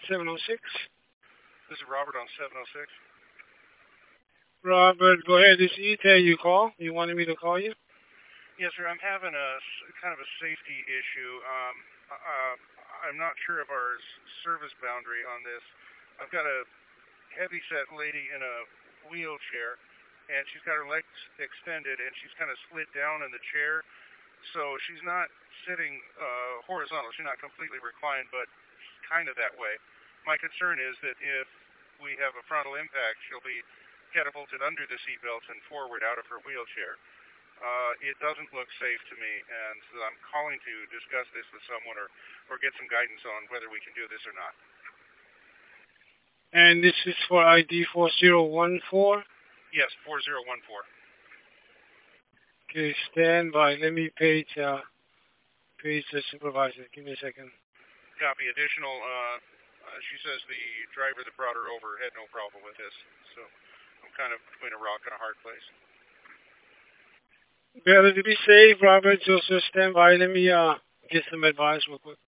706. This is Robert on 706. Robert, go ahead. This is Ita. You call? You wanted me to call you? Yes, sir. I'm having a kind of a safety issue. Uh, I'm not sure of our service boundary on this. I've got a heavy-set lady in a wheelchair, and she's got her legs extended, and she's kind of slid down in the chair, so she's not sitting horizontal. She's not completely reclined, but kind of that way. My concern is that if we have a frontal impact, she'll be catapulted under the seatbelts and forward out of her wheelchair. It doesn't look safe to me, and so I'm calling to discuss this with someone or get some guidance on whether we can do this or not. And this is for ID 4014. Yes, 4014. Okay, stand by. Let me page the supervisor. Give me a second. Copy. Additional, she says the driver that brought her over had no problem with this, so I'm kind of between a rock and a hard place. Better to be safe, Robert. Just stand by. Let me get some advice real quick.